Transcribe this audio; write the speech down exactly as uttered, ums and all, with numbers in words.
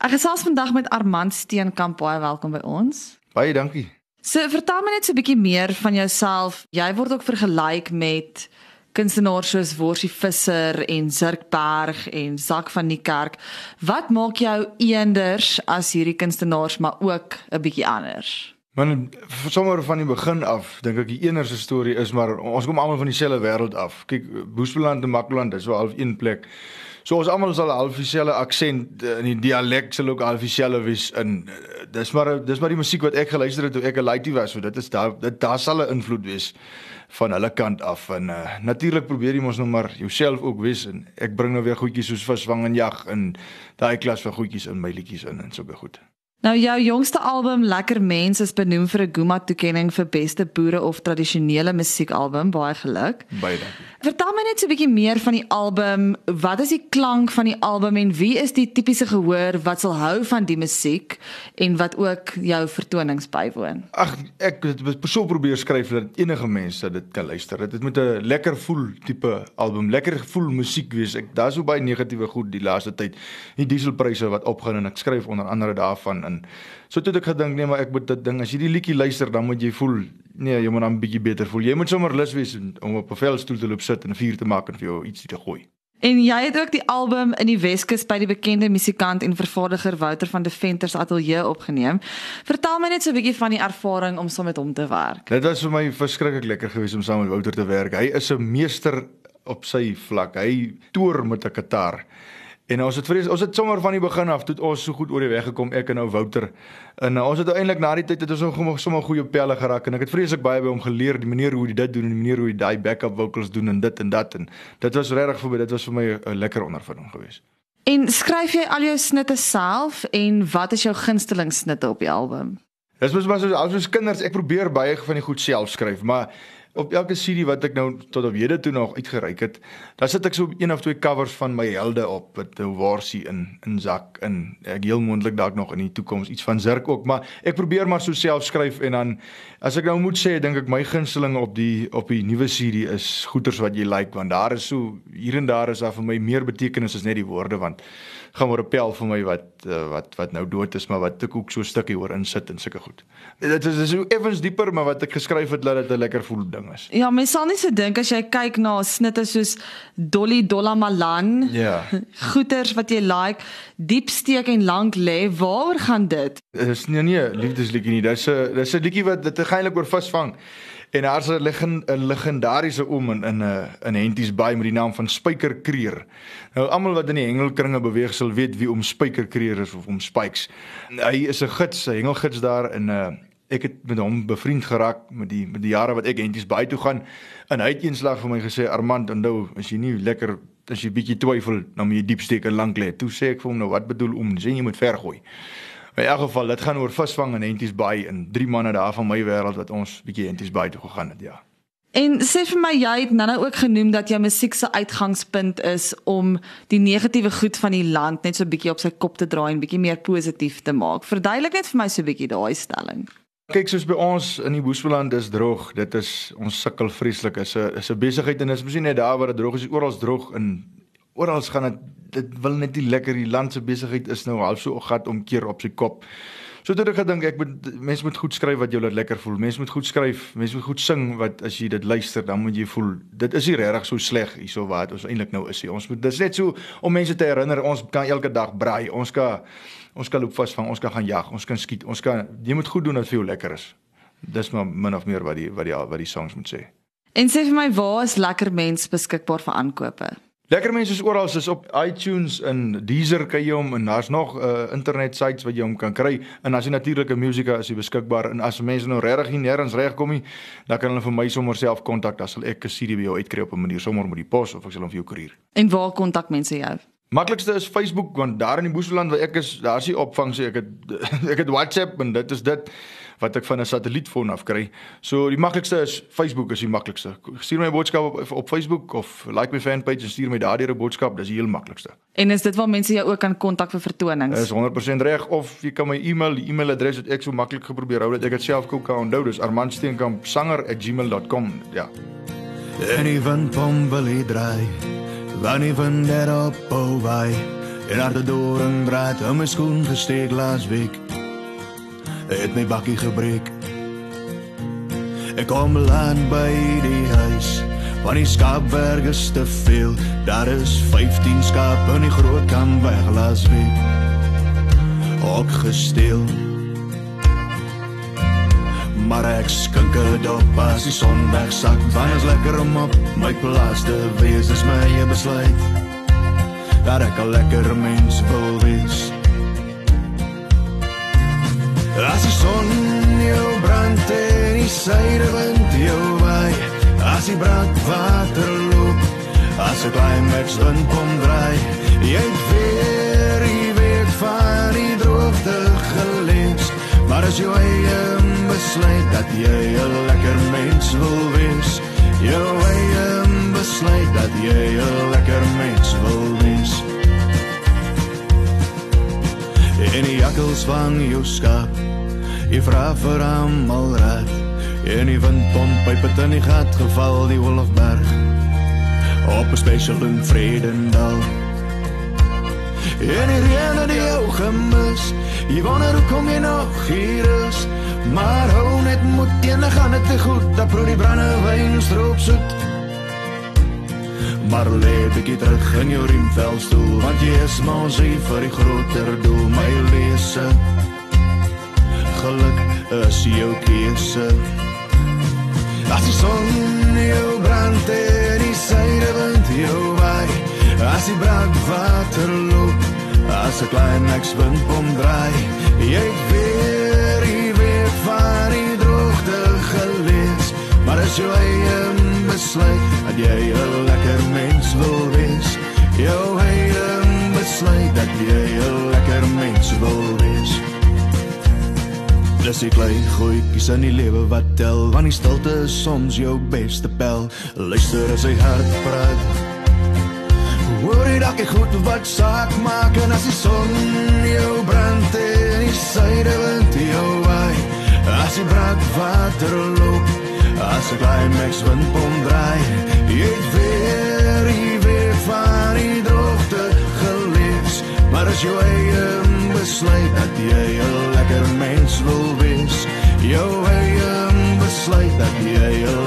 Ek gesels vandag met Armand Steenkamp, baie welkom by ons. Baie dankie. So, vertel my net so 'n bietjie meer van jouself. Jy word ook vergelyk met kunstenaars soos Worsie Visser en Zirk Berg en Zak van die Kerk. Wat maak jou eenders as hierdie kunstenaars, maar ook 'n bietjie anders? Man, sommer van die begin af, dink ek die enigste storie is maar, ons kom almal van dieselfde wêreld af. Kyk, Boesbeland en Makkeland is wel half een plek. So ons almal sal half dieselfde aksent en die dialek sal ook half dieselfde wees in. Dis maar dis maar die musiek wat ek geluister het toe ek 'n laaitie was, so dit is daar dit daar sal 'n invloed wees van hulle kant af en uh, natuurlik probeer jy mos nou maar jouself ook wees en ek bring nou weer goedjies soos visvang en jag en daai klas van goedjies in my liedjies in en so baie goed. Nou, jou jongste album Lekker Mens is benoem vir 'n Guma toekenning vir beste boere of tradisionele musiekalbum. Baie geluk. Baie dankie. Vertel my net so 'n bietjie meer van die album. Wat is die klank van die album en wie is die tipiese gehoor wat sal hou van die musiek en wat ook jou vertonings bywoon? Ag, ek het persoonlik probeer skryf dat enige mense dit kan luister. Dit moet 'n lekker voel tipe album, lekker voel musiek wees. Ek daar's so baie negatiewe goed die laaste tyd. Die dieselpryse wat opgaan en ek skryf onder andere daarvan. En so toe het ek gedink, nee, maar ek moet dit ding, as jy die liedjie luister, dan moet jy voel, nee, jy moet dan 'n bietjie beter voel. Jy moet sommer lus wees om op 'n velstoel te loop sit en 'n vuur te maak en vir jou iets te gooi. En jy het ook die album in die Weskus by die bekende musikant en vervaardiger Wouter van der Venter se ateljee opgeneem. Vertel my net so 'n bietjie van die ervaring om saam met hom te werk. Dit was vir my verskriklik lekker geweest om saam met Wouter te werk. Hy is 'n meester op sy vlak. Hy toer met 'n kitaar. En ons het vrees, ons het sommer van die begin af, toe ons so goed oor die weg gekom, ek en nou Wouter. En uh, ons het eintlik na die tyd het ons nog sommer goeie pelle geraak en ek het vreeslik baie by hom geleer, die manier hoe hy dit doen en die manier hoe hy daai backup vocals doen en dit en dat en dit was regtig vir my, dit was vir my 'n lekker ondervinding geweest. En skryf jy al jou snitte self en wat is jou gunsteling snitte op die album? Dis mos maar so as ons kinders, ek probeer baie van die goed self skryf, maar op elke C D wat ek nou tot op hede toe nog uitgereik het, daar sit ek so een of twee covers van my helde op, met Worsie in, in Zak, en ek heel moontlik dalk nog in die toekoms iets van Zirk ook, maar ek probeer maar so self skryf, en dan, as ek nou moet sê, dink ek my gunsteling op die, op die nuwe C D is Goeters wat jy like, want daar is so, hier en daar is daar vir my meer betekenis as net die woorde, want gaan maar 'n pel vir my wat, uh, wat, wat nou dood is, maar wat ek ook so 'n stukkie oor insit en sulke goed. Dit is, is effens dieper, maar wat ek geskryf het, laat dit 'n lekker voel ding is. Ja, mens sal nie so dink as jy kyk na snitte soos Dolly Dolla Malan, ja. Goeters wat jy like, diep steek en lank lê, waaroor gaan dit? Dit is nee nee, liefdesliedjie nie. Dis 'n dis 'n liedjie wat dit eintlik oor visvang. En daar's 'n legend, 'n legendariese oom in in 'n in Henties Bay met die naam van Spyker Kreer. Nou almal wat in die hengelkringe beweeg sal weet wie oom Spyker Kreer is of oom Spykes. Hy is 'n gids, 'n hengelgids daar in 'n uh, ek het met hom bevriend geraak met die met die jare wat ek Henties Bay toe gaan. En hy het eenslag vir my gesê, Armand, onthou, as jy nie lekker, as jy bietjie twyfel, dan moet jy diep steek en lank lê. Toe sê ek vir hom, nou wat bedoel oom? Sê jy moet ver gooi. In elk geval, dit gaan oor visvang in Henties Bay en drie manne daar van my wêreld wat ons bietjie Henties Bay toe gegaan het, ja. En sê vir my, jy het nou ook genoem dat jou musiek se uitgangspunt is om die negatiewe goed van die land net so 'n bietjie op sy kop te draai en bietjie meer positief te maak. Verduidelik net vir my so 'n bietjie daai stelling. Kyk, soos by ons in die Boesbeland is droog, dit is, ons sukkel vreeslik, is 'n is 'n besigheid en is miskien net daar waar dit droog is, oral's droog en oral's gaan dit, dit wil net nie lekker, die land se besigheid is nou half so 'n gat omkeer op sy kop. So toe het ek gedink, ek moet, mens moet goed skryf wat jou laat lekker voel, mens moet goed skryf, mens moet goed sing, wat as jy dit luister, dan moet jy voel, dit is nie regtig so sleg hierso wat ons eintlik nou is, ons moet, dit is net so, om mense te herinner, ons kan elke dag braai, ons kan, ons kan loop vasvang, ons kan gaan jag, ons kan skiet, ons kan, jy moet goed doen wat vir jou lekker is. Dis maar min of meer wat die, wat die, wat die songs moet sê. En sê vir my, waar is Lekker Mens beskikbaar vir aankope? Lekker Mens is oral, is op iTunes en Deezer kan jy hom, en daar's nog uh, internet sites wat jy hom kan kry, en as jy natuurlike musika is hy beskikbaar, en as mense nou regtig nie nêrens reg kom nie, dan kan hulle vir my sommer self kontak, dan sal ek 'n C D by jou uitkry op 'n manier, sommer met die pos, of ek sal hom vir jou koerier. En waar kontak mense jou? Maklikste is Facebook, want daar in die Boesbeland waar ek is, daar is die opvang, so ek het, ek het WhatsApp, en dit is dit, wat ek van 'n satellietfoon af kry. So die maklikste is, Facebook is die maklikste. Stuur my 'n boodskap op, op Facebook, of like my fanpage, en stuur my daardeur 'n boodskap, dis die heel maklikste. En is dit waar mense jou ook kan kontak vir vertonings? Dis honderd persent reg, of jy kan my e-mail, die e-mailadres het ek so maklik geprobeer hou, dat ek het self ook kan onthou, dis armand steenkamp sanger at gmail dot com, ja. En even Pombelie draai, wanneer van daar op Bouwai, En harde doringdraad in my skoen gesteek laas week. Het my bakkie gebreek. Ek kom laat by die huis, want die skaapberg is te veel. Daar is vyftien skaap in die groot kamp weg laas week. Ook gesteel. Maar ek skink het op as die son wegsak, want is lekker om op my plaas te wees, is my eie besluit, dat ek 'n lekker mens wil wees. As die son jou brand en die suidewind jou waai, as die brandwater loop, as 'n climax wind kom draai, jy het weer die week van die droogte gelees, maar as jou eie besluit dat jy 'n lekker mens wil wees, jou eie besluit dat jy 'n lekker mens wil wees. En die jakkels vang jou skaap, jy vraag vir almal raad, en die windpomp het in die gat geval, die Wolfberg, op 'n special in Vredendal. En die reën het jou gemis, jy wonder hoe kom jy nog hier is, maar hou net moed, eendag gaan het te goed, dat proe die brandewyn stroop soet. Maar leef ek terug in jou riemvelstoel, want jy is mansie vir die groter doel, my lese. Geluk is jou keuse. As die son jou brand en die suidewind jou waai, as die brandwater loop, as 'n climax windpom draai, jy het weer die week van die droogte gelees, maar as jou eie besluit dat jy 'n lekker mens wil wees, jou eie besluit dat jy 'n lekker mens wil wees. Dis die klein goeikies in die lewe wat tel, want die stilte is soms jou beste pel. Luister as hy hard praat, hoor jy dat jy goed wat saak maak, en as die son jou brand en die suidewind jou waai, as die brandwater loop, as 'n climax windpom draai, jy het weer die week van die droogte gelees, maar as jou eie besluit dat jy 'n lekker mens wil wees, jou eie besluit dat jy 'n